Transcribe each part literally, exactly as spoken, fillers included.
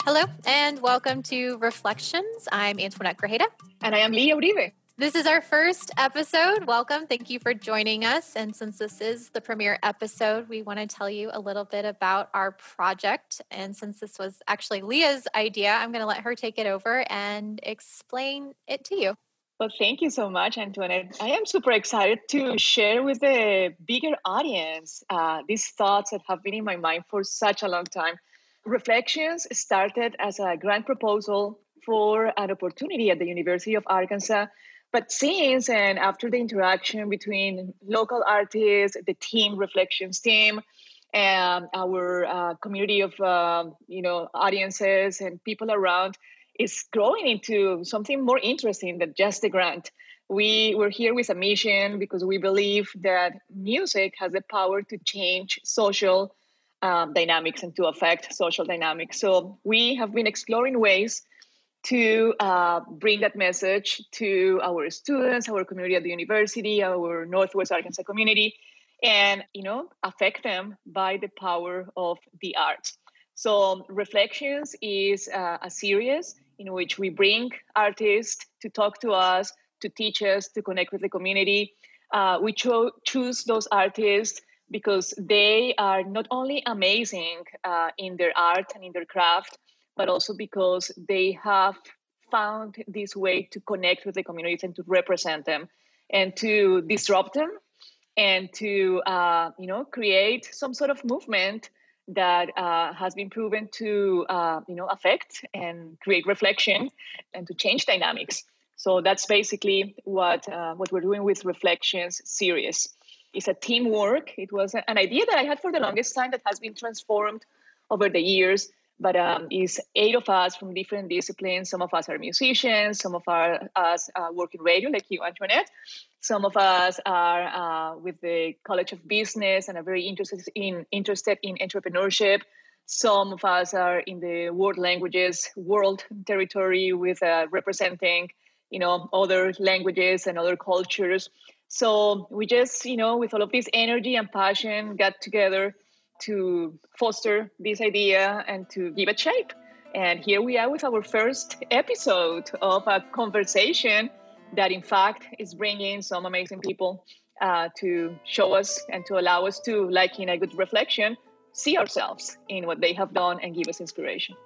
Hello, and welcome to Reflections. I'm Antoinette Grajeda. And I am Leah Uribe. This is our first episode. Welcome. Thank you for joining us. And since this is the premiere episode, we want to tell you a little bit about our project. And since this was actually Leah's idea, I'm going to let her take it over and explain it to you. Well, thank you so much, Antoinette. I am super excited to share with the bigger audience uh, these thoughts that have been in my mind for such a long time. Reflections started as a grant proposal for an opportunity at the University of Arkansas. But since and after the interaction between local artists, the team, Reflections team, and our uh, community of uh, you know audiences and people around, is growing into something more interesting than just a grant. We were here with a mission because we believe that music has the power to change social um, dynamics and to affect social dynamics. So we have been exploring ways to uh, bring that message to our students, our community at the university, our Northwest Arkansas community, and you know, affect them by the power of the arts. So Reflections is uh, a series in which we bring artists to talk to us, to teach us, to connect with the community. Uh, we cho- choose those artists because they are not only amazing uh, in their art and in their craft, but also because they have found this way to connect with the communities and to represent them and to disrupt them and to uh, you know create some sort of movement that uh, has been proven to uh, you know affect and create reflection and to change dynamics. So that's basically what uh, what we're doing with Reflections series. It's a teamwork. It was an idea that I had for the longest time that has been transformed over the years. But um, it's eight of us from different disciplines. Some of us are musicians. Some of our, us uh, work in radio, like you, Antoinette. Some of us are uh, with the College of Business and are very interested in interested in entrepreneurship. Some of us are in the world languages, world territory, with uh, representing, you know, other languages and other cultures. So we just, you know, with all of this energy and passion, got together to foster this idea and to give it shape. And here we are with our first episode of a conversation that, in fact, is bringing some amazing people uh, to show us and to allow us to, like in a good reflection, see ourselves in what they have done and give us inspiration.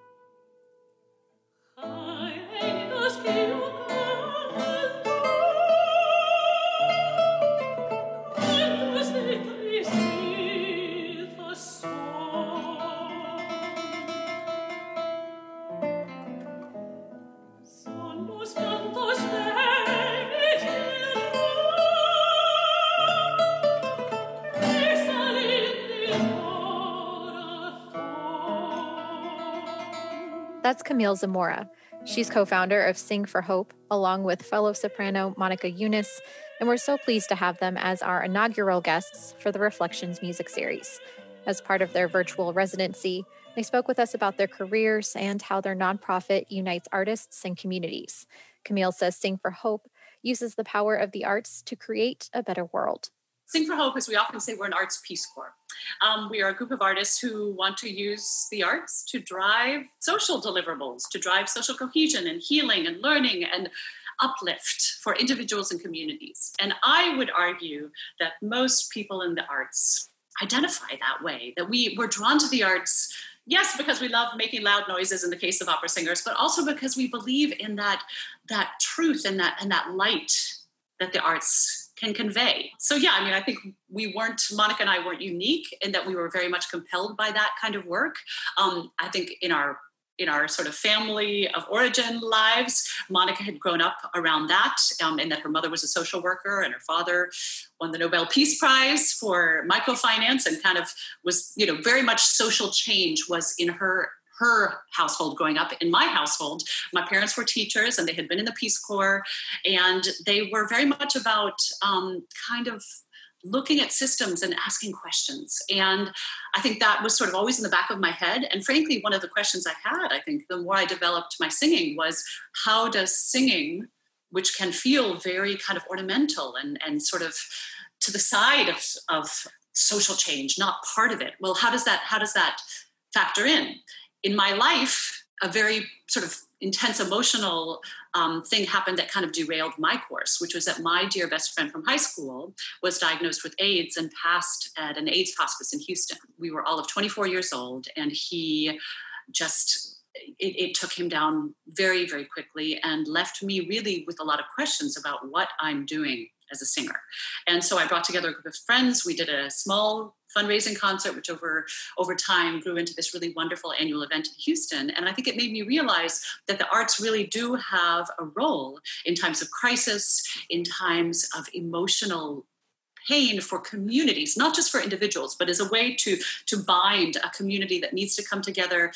That's Camille Zamora. She's co-founder of Sing for Hope, along with fellow soprano Monica Eunice, and we're so pleased to have them as our inaugural guests for the Reflections music series. As part of their virtual residency, they spoke with us about their careers and how their nonprofit unites artists and communities. Camille says Sing for Hope uses the power of the arts to create a better world. Sing for Hope, as we often say, we're an arts Peace Corps. Um, we are a group of artists who want to use the arts to drive social deliverables, to drive social cohesion and healing and learning and uplift for individuals and communities. And I would argue that most people in the arts identify that way, that we, we're drawn to the arts, yes, because we love making loud noises in the case of opera singers, but also because we believe in that, that truth and that, and that light that the arts can convey. So yeah, I mean, I think we weren't, Monica and I weren't unique in that we were very much compelled by that kind of work. Um, I think in our in our sort of family of origin lives, Monica had grown up around that, um, and that her mother was a social worker and her father won the Nobel Peace Prize for microfinance and kind of was, you know, very much social change was in her her household growing up. In my household, my parents were teachers and they had been in the Peace Corps, and they were very much about um, kind of looking at systems and asking questions. And I think that was sort of always in the back of my head. And frankly, one of the questions I had, I think, the more I developed my singing was, how does singing, which can feel very kind of ornamental and, and sort of to the side of, of social change, not part of it, well, how does that, how does that factor in? In my life, a very sort of intense emotional um, thing happened that kind of derailed my course, which was that my dear best friend from high school was diagnosed with AIDS and passed at an AIDS hospice in Houston. We were all of twenty-four years old, and he just, it, it took him down very, very quickly and left me really with a lot of questions about what I'm doing as a singer. And so I brought together a group of friends. We did a small fundraising concert, which over, over time grew into this really wonderful annual event in Houston. And I think it made me realize that the arts really do have a role in times of crisis, in times of emotional pain for communities, not just for individuals, but as a way to, to bind a community that needs to come together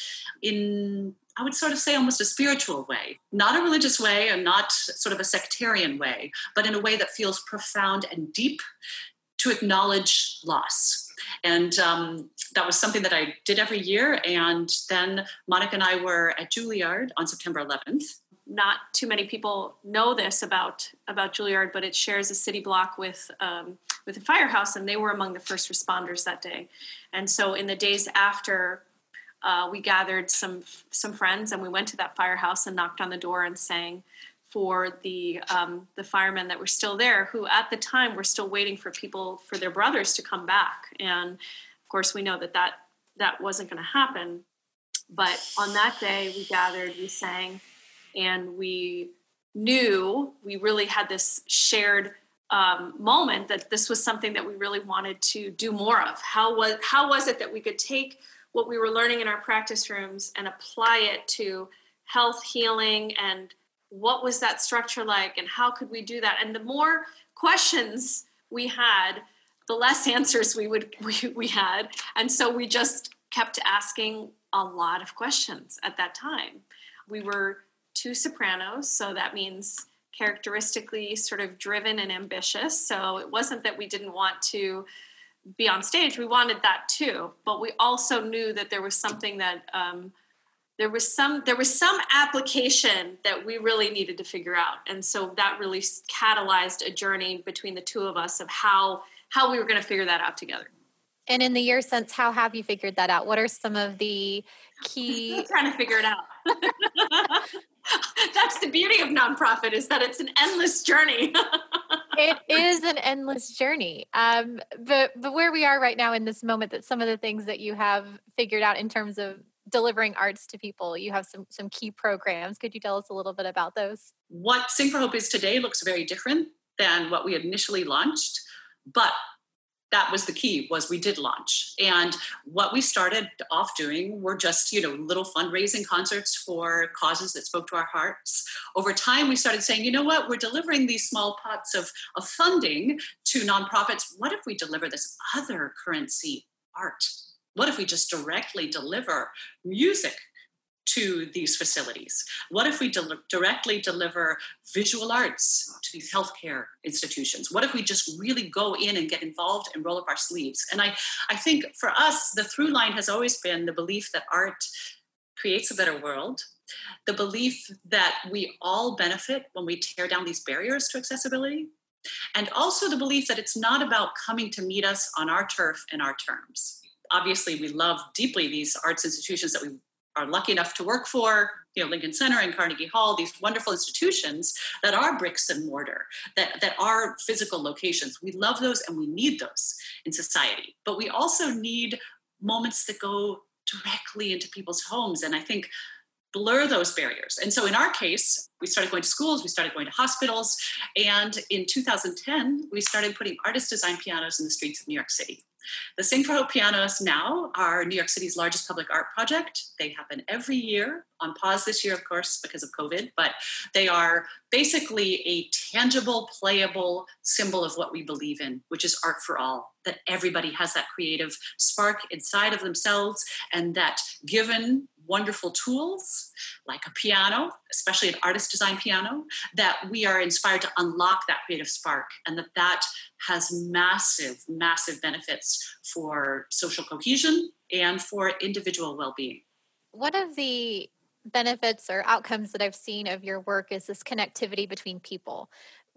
in, I would sort of say, almost a spiritual way, not a religious way and not sort of a sectarian way, but in a way that feels profound and deep, to acknowledge loss. And um, that was something that I did every year. And then Monica and I were at Juilliard on September eleventh. Not too many people know this about, about Juilliard, but it shares a city block with um, with a firehouse, and they were among the first responders that day. And so in the days after, uh, we gathered some some friends, and we went to that firehouse and knocked on the door and sang for the um, the firemen that were still there, who at the time were still waiting for people, for their brothers to come back. And of course, we know that that, that wasn't going to happen. But on that day, we gathered, we sang, and we knew, we really had this shared um, moment that this was something that we really wanted to do more of. How was, how was it that we could take what we were learning in our practice rooms and apply it to health, healing, and what was that structure like, and how could we do that? And the more questions we had, the less answers we would we, we had. And so we just kept asking a lot of questions at that time. We were two sopranos, so that means characteristically sort of driven and ambitious. So it wasn't that we didn't want to be on stage. We wanted that too. But we also knew that there was something that um, there was some there was some application that we really needed to figure out. And so that really catalyzed a journey between the two of us of how how we were going to figure that out together. And in the years since, how have you figured that out? What are some of the key... Still trying to figure it out. That's the beauty of nonprofit, is that it's an endless journey. It is an endless journey. Um, but, but where we are right now in this moment, that some of the things that you have figured out in terms of delivering arts to people, you have some some key programs. Could you tell us a little bit about those? What Sing for Hope is today looks very different than what we had initially launched, but that was the key, was we did launch. And what we started off doing were just, you know, little fundraising concerts for causes that spoke to our hearts. Over time, we started saying, you know what, we're delivering these small pots of, of funding to nonprofits. What if we deliver this other currency, art? What if we just directly deliver music to these facilities? What if we del- directly deliver visual arts to these healthcare institutions? What if we just really go in and get involved and roll up our sleeves? And I, I think for us, the through line has always been the belief that art creates a better world, the belief that we all benefit when we tear down these barriers to accessibility, and also the belief that it's not about coming to meet us on our turf and our terms. Obviously, we love deeply these arts institutions that we are lucky enough to work for, you know, Lincoln Center and Carnegie Hall, these wonderful institutions that are bricks and mortar, that, that are physical locations. We love those and we need those in society. But we also need moments that go directly into people's homes, and I think blur those barriers. And so in our case, we started going to schools, we started going to hospitals, and in two thousand ten, we started putting artist-designed pianos in the streets of New York City. The Sing for Hope pianos now are New York City's largest public art project. They happen every year, on pause this year, of course, because of COVID, but they are basically a tangible, playable symbol of what we believe in, which is art for all, that everybody has that creative spark inside of themselves, and that given wonderful tools like a piano, especially an artist-designed piano, that we are inspired to unlock that creative spark, and that that has massive, massive benefits for social cohesion and for individual well-being. One of the benefits or outcomes that I've seen of your work is this connectivity between people. With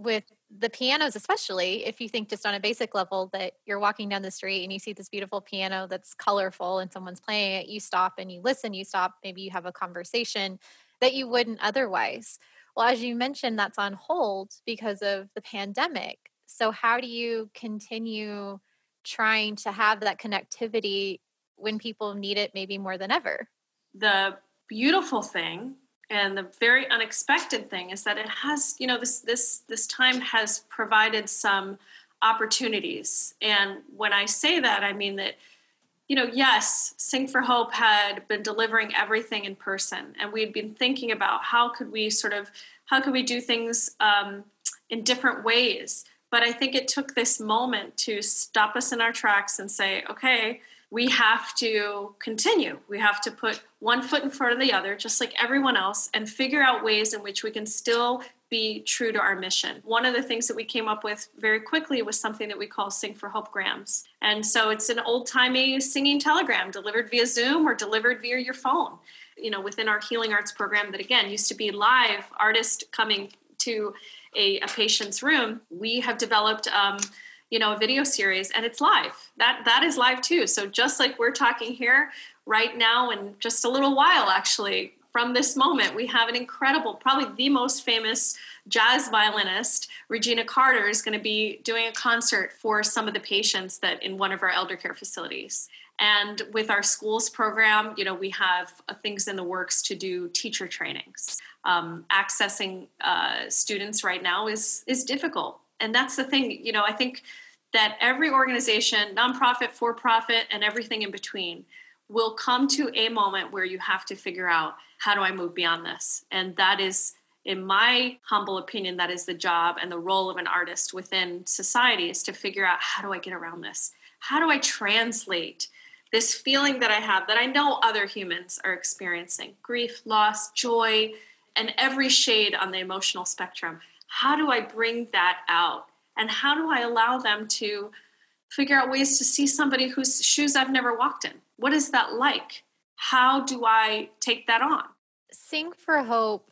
the pianos, especially if you think just on a basic level that you're walking down the street and you see this beautiful piano that's colorful and someone's playing it, you stop and you listen, you stop, maybe you have a conversation that you wouldn't otherwise. Well, as you mentioned, that's on hold because of the pandemic. So how do you continue trying to have that connectivity when people need it maybe more than ever? The beautiful thing and the very unexpected thing is that it has, you know, this this this time has provided some opportunities. And when I say that, I mean that, you know, yes, Sing for Hope had been delivering everything in person, and we'd been thinking about how could we sort of, how could we do things um, in different ways. But I think it took this moment to stop us in our tracks and say, okay, we have to continue. We have to put one foot in front of the other, just like everyone else, and figure out ways in which we can still be true to our mission. One of the things that we came up with very quickly was something that we call Sing for Hope grams. And so it's an old-timey singing telegram delivered via Zoom or delivered via your phone. You know, within our healing arts program that, again, used to be live, artist coming to a, a patient's room, we have developed um, you know, a video series, and it's live. That that is live too. So just like we're talking here right now, in just a little while, actually, from this moment, we have an incredible, probably the most famous jazz violinist, Regina Carter, is going to be doing a concert for some of the patients that in one of our elder care facilities. And with our schools program, you know, we have uh, things in the works to do teacher trainings. Um, accessing uh, students right now is is difficult. And that's the thing, you know, I think that every organization, nonprofit, for-profit, and everything in between will come to a moment where you have to figure out, how do I move beyond this? And that is, in my humble opinion, that is the job and the role of an artist within society, is to figure out, how do I get around this? How do I translate this feeling that I have, that I know other humans are experiencing? Grief, loss, joy, and every shade on the emotional spectrum. How do I bring that out? And how do I allow them to figure out ways to see somebody whose shoes I've never walked in? What is that like? How do I take that on? Sing for Hope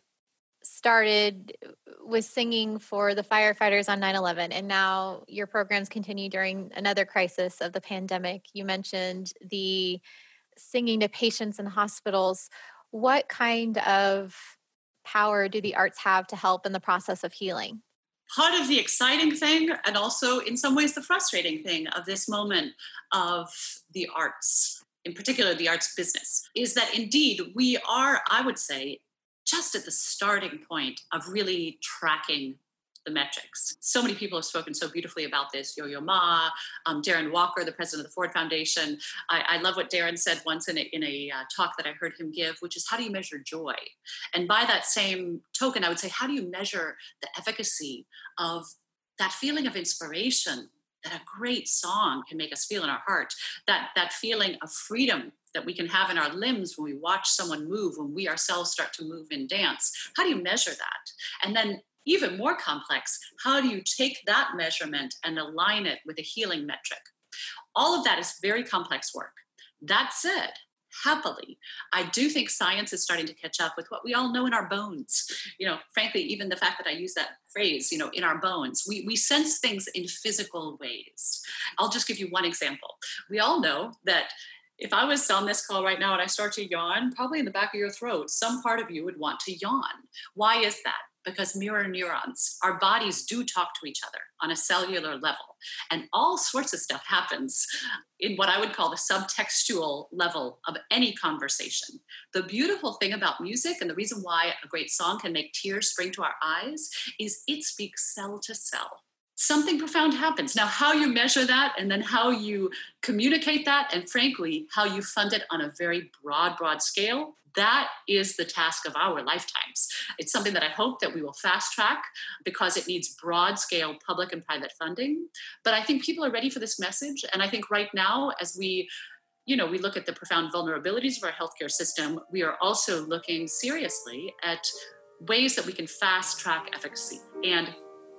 started with singing for the firefighters on nine eleven, and now your programs continue during another crisis of the pandemic. You mentioned the singing to patients in hospitals. What kind of power do the arts have to help in the process of healing? Part of the exciting thing, and also in some ways the frustrating thing of this moment of the arts, in particular the arts business, is that indeed we are, I would say, just at the starting point of really tracking the metrics. So many people have spoken so beautifully about this. Yo-Yo Ma, um, Darren Walker, the president of the Ford Foundation. I, I love what Darren said once in a, in a uh, talk that I heard him give, which is, how do you measure joy? And by that same token, I would say, how do you measure the efficacy of that feeling of inspiration that a great song can make us feel in our heart, that, that feeling of freedom that we can have in our limbs when we watch someone move, when we ourselves start to move in dance? How do you measure that? And then even more complex, how do you take that measurement and align it with a healing metric? All of that is very complex work. That said, happily, I do think science is starting to catch up with what we all know in our bones. You know, frankly, even the fact that I use that phrase, you know, in our bones, we, we sense things in physical ways. I'll just give you one example. We all know that if I was on this call right now and I start to yawn, probably in the back of your throat, some part of you would want to yawn. Why is that? Because mirror neurons, our bodies do talk to each other on a cellular level. And all sorts of stuff happens in what I would call the subtextual level of any conversation. The beautiful thing about music, and the reason why a great song can make tears spring to our eyes, is it speaks cell to cell. Something profound happens. Now, how you measure that, and then how you communicate that, and frankly, how you fund it on a very broad, broad scale, that is the task of our lifetimes. It's something that I hope that we will fast track because it needs broad scale public and private funding. But I think people are ready for this message. And I think right now, as we, you know, we look at the profound vulnerabilities of our healthcare system, we are also looking seriously at ways that we can fast track efficacy. And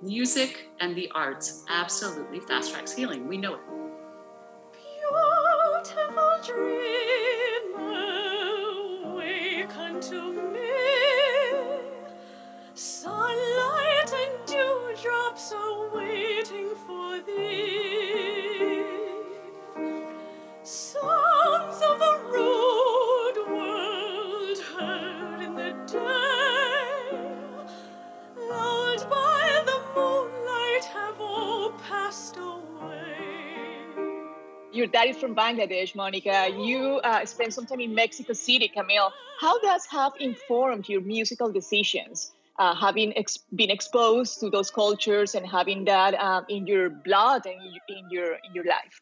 music and the arts absolutely fast tracks healing. We know it. Beautiful dreamer, waken to me. Sunlight and dewdrops are Your dad is from Bangladesh, Monica. You uh, spent some time in Mexico City, Camille. How does have informed your musical decisions? Uh, having ex- been exposed to those cultures and having that um, in your blood and in your in your life?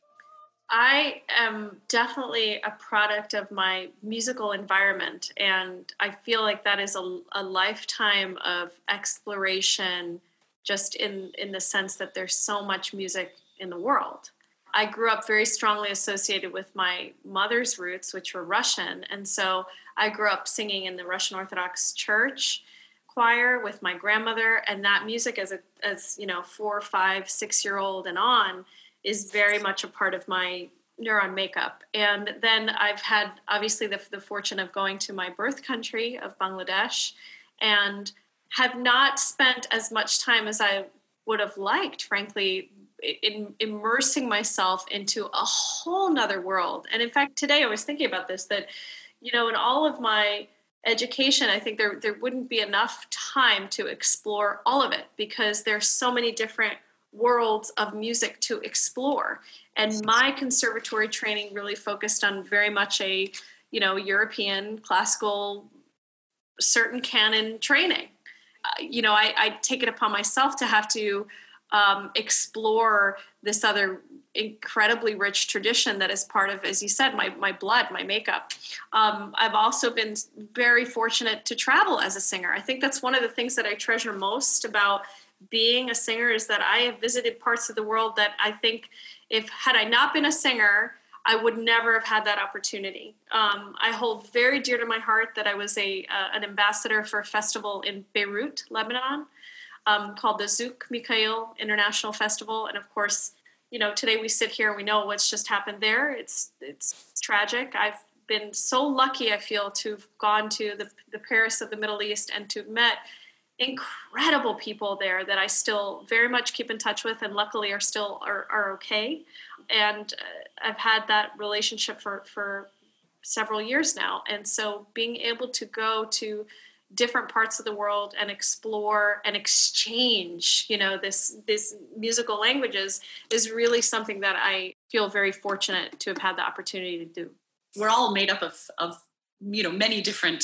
I am definitely a product of my musical environment, and I feel like that is a, a lifetime of exploration, just in, in the sense that there's so much music in the world. I grew up very strongly associated with my mother's roots, which were Russian, and so I grew up singing in the Russian Orthodox Church choir with my grandmother, and that music as a as you know four, five, six year old and on is very much a part of my neuron makeup. And then I've had obviously the, the fortune of going to my birth country of Bangladesh, and have not spent as much time as I would have liked, frankly, in immersing myself into a whole nother world. And in fact, today I was thinking about this, that, you know, in all of my education, I think there, there wouldn't be enough time to explore all of it, because there's so many different worlds of music to explore. And my conservatory training really focused on very much a, you know, European classical, certain canon training. Uh, you know, I, I take it upon myself to have to um, explore this other incredibly rich tradition that is part of, as you said, my, my blood, my makeup. Um, I've also been very fortunate to travel as a singer. I think that's one of the things that I treasure most about being a singer, is that I have visited parts of the world that I think, if had I not been a singer, I would never have had that opportunity. Um, I hold very dear to my heart that I was a uh, an ambassador for a festival in Beirut, Lebanon, um, called the Zouk Mikhail International Festival. And of course, you know, today we sit here and we know what's just happened there. It's it's tragic. I've been so lucky, I feel, to have gone to the, the Paris of the Middle East and to have met incredible people there that I still very much keep in touch with, and luckily are still are, are okay. And uh, I've had that relationship for, for several years now. And so being able to go to different parts of the world and explore and exchange, you know, this, this musical languages is really something that I feel very fortunate to have had the opportunity to do. We're all made up of, of you know, many different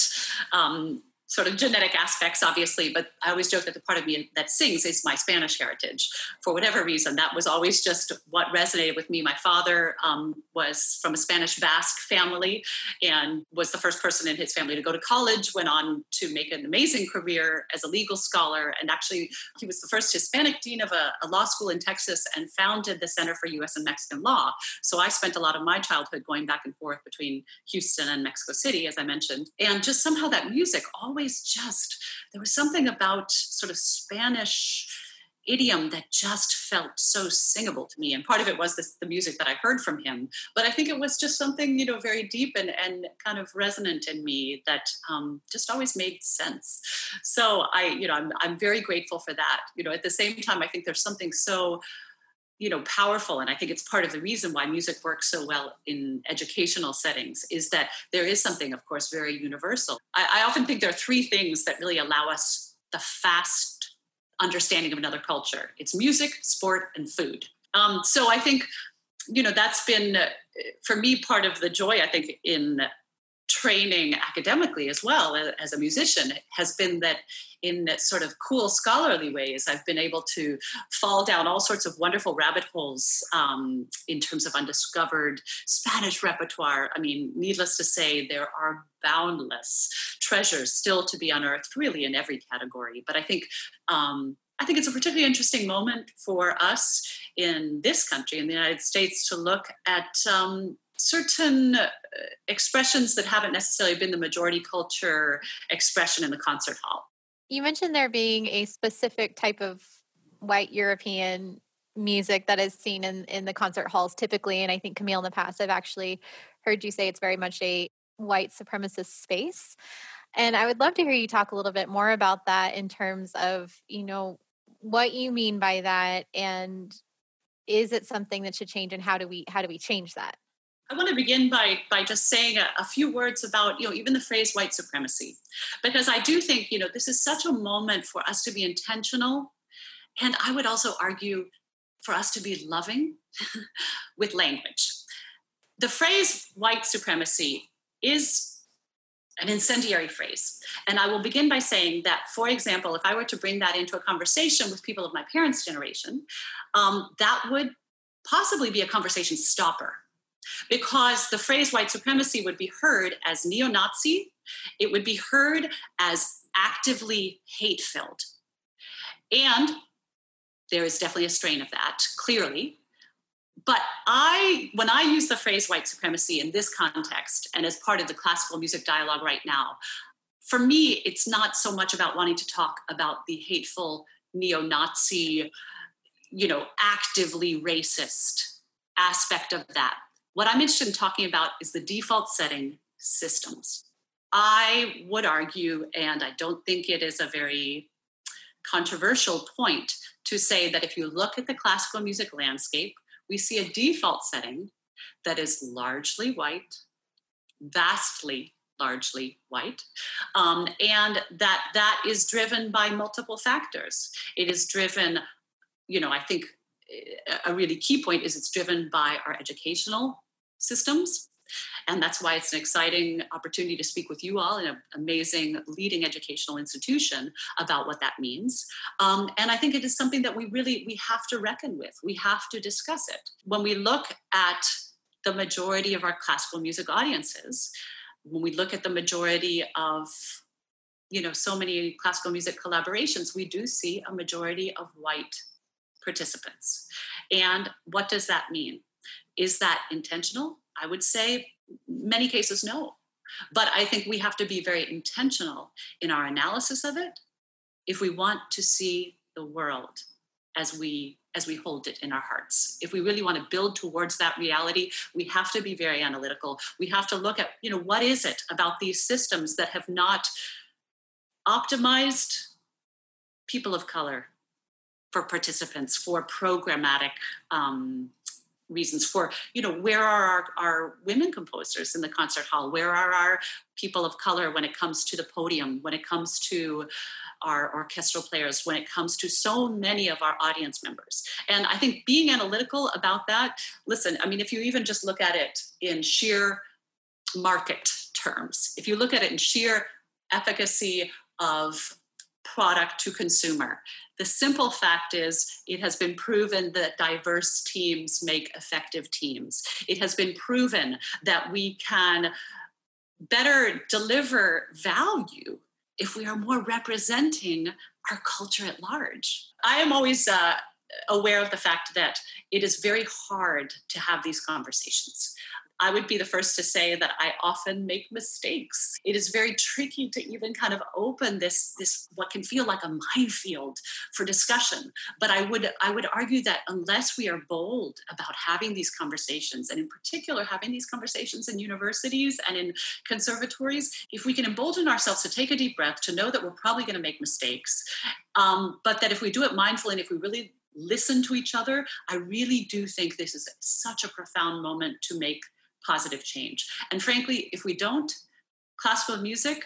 um, sort of genetic aspects, obviously, but I always joke that the part of me that sings is my Spanish heritage. For whatever reason, that was always just what resonated with me. My father um, was from a Spanish Basque family and was the first person in his family to go to college, went on to make an amazing career as a legal scholar. And actually, he was the first Hispanic dean of a, a law school in Texas and founded the Center for U S and Mexican Law. So I spent a lot of my childhood going back and forth between Houston and Mexico City, as I mentioned. And just somehow that music always just, there was something about sort of Spanish idiom that just felt so singable to me. And part of it was this, the music that I heard from him. But I think it was just something, you know, very deep and, and kind of resonant in me that um, just always made sense. So I, you know, I'm, I'm very grateful for that. You know, at the same time, I think there's something so you know, powerful. And I think it's part of the reason why music works so well in educational settings, is that there is something, of course, very universal. I, I often think there are three things that really allow us the fast understanding of another culture. It's music, sport, and food. Um, so I think, you know, that's been, uh, for me, part of the joy, I think, in training academically as well as a musician, has been that in sort of cool scholarly ways, I've been able to fall down all sorts of wonderful rabbit holes um, in terms of undiscovered Spanish repertoire. I mean, needless to say, there are boundless treasures still to be unearthed, really in every category. But I think um, I think it's a particularly interesting moment for us in this country, in the United States, to look at um, certain expressions that haven't necessarily been the majority culture expression in the concert hall. You mentioned there being a specific type of white European music that is seen in, in the concert halls typically. And I think, Camille, in the past, I've actually heard you say it's very much a white supremacist space. And I would love to hear you talk a little bit more about that in terms of, you know, what you mean by that. And is it something that should change, and how do we, how do we change that? I want to begin by by just saying a, a few words about, you know, even the phrase white supremacy, because I do think, you know, this is such a moment for us to be intentional. And I would also argue for us to be loving with language. the phrase white supremacy is an incendiary phrase. And I will begin by saying that, for example, if I were to bring that into a conversation with people of my parents' generation, um, that would possibly be a conversation stopper, because the phrase white supremacy would be heard as neo-Nazi. It would be heard as actively hate-filled. And there is definitely a strain of that, clearly. But I, when I use the phrase white supremacy in this context and as part of the classical music dialogue right now, for me, it's not so much about wanting to talk about the hateful neo-Nazi, you know, actively racist aspect of that. What I'm interested in talking about is the default setting systems. I would argue, and I don't think it is a very controversial point, to say that if you look at the classical music landscape, we see a default setting that is largely white, vastly largely white, um, and that that is driven by multiple factors. It is driven, you know, I think a really key point is it's driven by our educational systems. And that's why it's an exciting opportunity to speak with you all in an amazing leading educational institution about what that means. Um, and I think it is something that we really, we have to reckon with. We have to discuss it. When we look at the majority of our classical music audiences, when we look at the majority of, you know, so many classical music collaborations, we do see a majority of white participants. And what does that mean? Is that intentional? I would say many cases no. But I think we have to be very intentional in our analysis of it if we want to see the world as we as we hold it in our hearts. If we really want to build towards that reality, we have to be very analytical. We have to look at, you know, what is it about these systems that have not optimized people of color for participants, for programmatic um, reasons, for, you know, where are our, our women composers in the concert hall? Where are our people of color when it comes to the podium, when it comes to our orchestral players, when it comes to so many of our audience members? And I think being analytical about that, listen, I mean, if you even just look at it in sheer market terms, if you look at it in sheer efficacy of product to consumer, the simple fact is it has been proven that diverse teams make effective teams. It has been proven that we can better deliver value if we are more representing our culture at large. I am always uh, aware of the fact that it is very hard to have these conversations. I would be the first to say that I often make mistakes. It is very tricky to even kind of open this, this what can feel like a minefield for discussion. But I would, I would argue that unless we are bold about having these conversations, and in particular having these conversations in universities and in conservatories, if we can embolden ourselves to take a deep breath, to know that we're probably going to make mistakes, um, but that if we do it mindfully and if we really listen to each other, I really do think this is such a profound moment to make positive change. And frankly, if we don't, classical music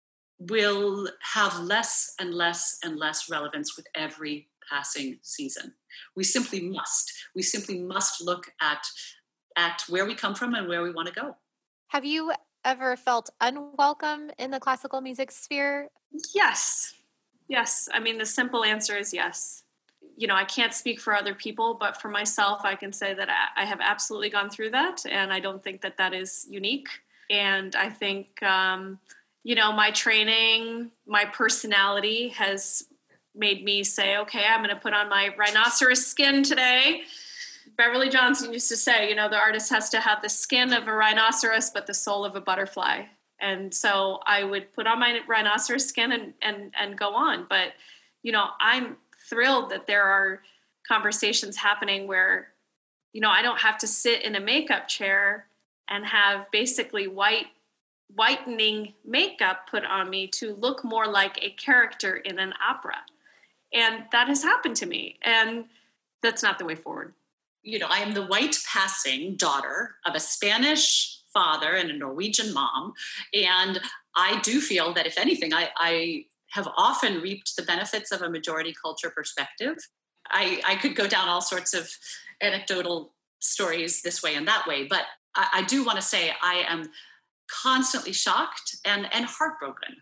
will have less and less and less relevance with every passing season. We simply must. We simply must look at, at where we come from and where we want to go. Have you ever felt unwelcome in the classical music sphere? Yes. Yes. I mean, the simple answer is yes. You know, I can't speak for other people, but for myself, I can say that I have absolutely gone through that. And I don't think that that is unique. And I think, um, you know, my training, my personality has made me say, okay, I'm going to put on my rhinoceros skin today. Beverly Johnson used to say, you know, the artist has to have the skin of a rhinoceros, but the soul of a butterfly. And so I would put on my rhinoceros skin and, and, and go on. But, you know, I'm thrilled that there are conversations happening where, you know, I don't have to sit in a makeup chair and have basically white whitening makeup put on me to look more like a character in an opera. And that has happened to me. And that's not the way forward. You know, I am the white passing daughter of a Spanish father and a Norwegian mom. And I do feel that if anything, I, I have often reaped the benefits of a majority culture perspective. I, I could go down all sorts of anecdotal stories this way and that way, but I, I do want to say I am constantly shocked and, and heartbroken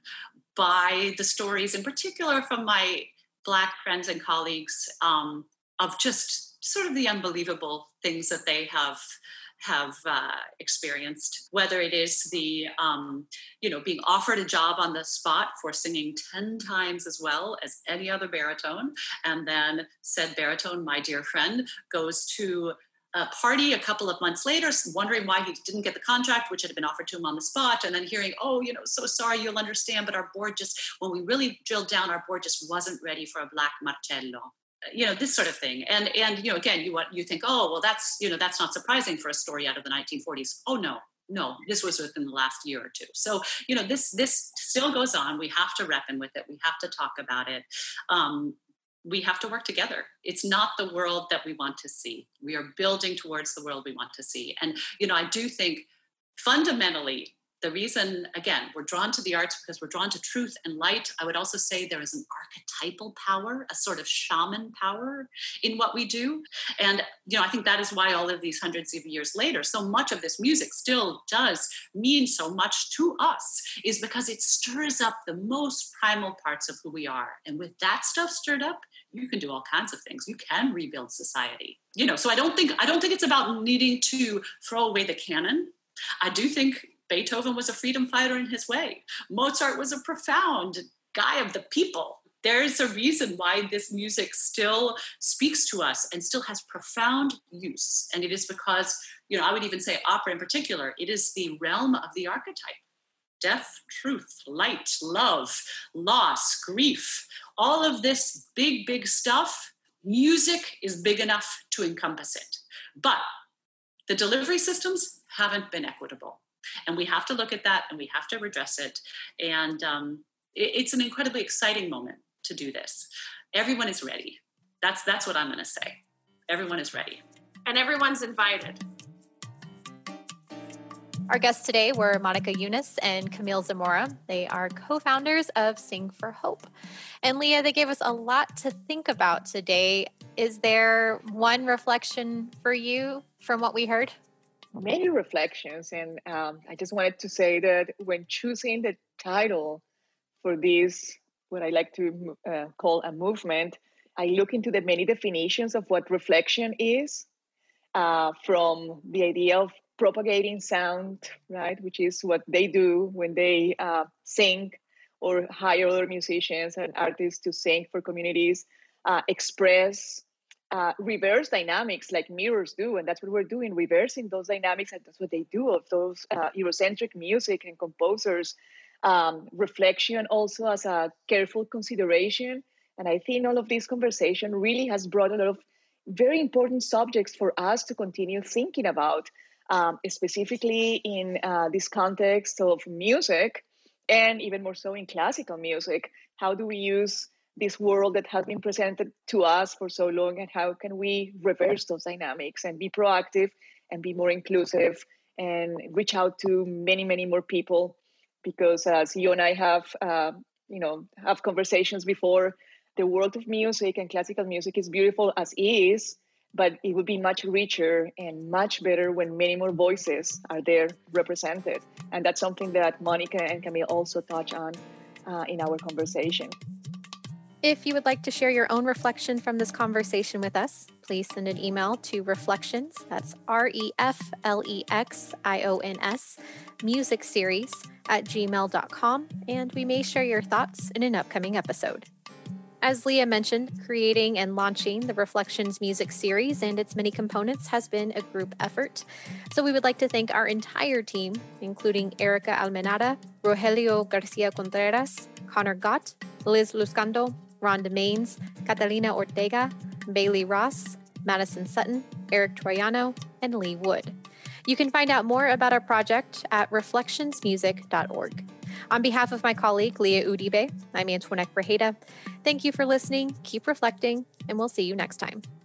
by the stories, in particular from my Black friends and colleagues, um, of just sort of the unbelievable things that they have have uh, experienced, whether it is the, um, you know, being offered a job on the spot for singing ten times as well as any other baritone. And then said baritone, my dear friend, goes to a party a couple of months later, wondering why he didn't get the contract, which had been offered to him on the spot. And then hearing, oh, you know, so sorry, you'll understand, but our board just, when we really drilled down, our board just wasn't ready for a Black Marcello. You know, this sort of thing. And, and, you know, again, you want, you think, oh, well, that's, you know, that's not surprising for a story out of the nineteen forties. Oh, no, no, this was within the last year or two. So, you know, this, this still goes on. We have to reckon with it. We have to talk about it. Um, we have to work together. It's not the world that we want to see. We are building towards the world we want to see. And, you know, I do think fundamentally, the reason, again, we're drawn to the arts because we're drawn to truth and light. I would also say there is an archetypal power, a sort of shaman power in what we do. And, you know, I think that is why all of these hundreds of years later, so much of this music still does mean so much to us, is because it stirs up the most primal parts of who we are. And with that stuff stirred up, you can do all kinds of things. You can rebuild society. You know, so I don't think, I don't think it's about needing to throw away the canon. I do think Beethoven was a freedom fighter in his way. Mozart was a profound guy of the people. There's a reason why this music still speaks to us and still has profound use. And it is because, you know, I would even say opera in particular, it is the realm of the archetype. Death, truth, light, love, loss, grief, all of this big, big stuff, music is big enough to encompass it. But the delivery systems haven't been equitable. And we have to look at that and we have to redress it. And um, it, it's an incredibly exciting moment to do this. Everyone is ready. That's, that's what I'm going to say. Everyone is ready. And everyone's invited. Our guests today were Monica Yunus and Camille Zamora. They are co-founders of Sing for Hope. And Leah, they gave us a lot to think about today. Is there one reflection for you from what we heard? Many reflections. And um, I just wanted to say that when choosing the title for this, what I like to uh, call a movement, I look into the many definitions of what reflection is, uh, from the idea of propagating sound, right, which is what they do when they uh, sing or hire other musicians and artists to sing for communities, uh, express, uh, reverse dynamics like mirrors do. And that's what we're doing, reversing those dynamics. And that's what they do of those uh, Eurocentric music and composers. Um, reflection also as a careful consideration. And I think all of this conversation really has brought a lot of very important subjects for us to continue thinking about. Um, specifically in uh, this context of music, and even more so in classical music. How do we use this world that has been presented to us for so long, and how can we reverse those dynamics and be proactive and be more inclusive and reach out to many, many more people? Because as you and I have, uh, you know, have conversations before, the world of music and classical music is beautiful as is, but it would be much richer and much better when many more voices are there represented. And that's something that Monica and Camille also touch on uh, in our conversation. If you would like to share your own reflection from this conversation with us, please send an email to reflections, that's R E F L E X I O N S, music series at gmail dot com, and we may share your thoughts in an upcoming episode. As Leah mentioned, creating and launching the Reflections music series and its many components has been a group effort. So we would like to thank our entire team, including Erica Almenada, Rogelio Garcia Contreras, Connor Gott, Liz Luscando, Rhonda Maines, Catalina Ortega, Bailey Ross, Madison Sutton, Eric Troiano, and Lee Wood. You can find out more about our project at reflections music dot org. On behalf of my colleague, Leah Uribe, I'm Antoinette Grajeda. Thank you for listening, keep reflecting, and we'll see you next time.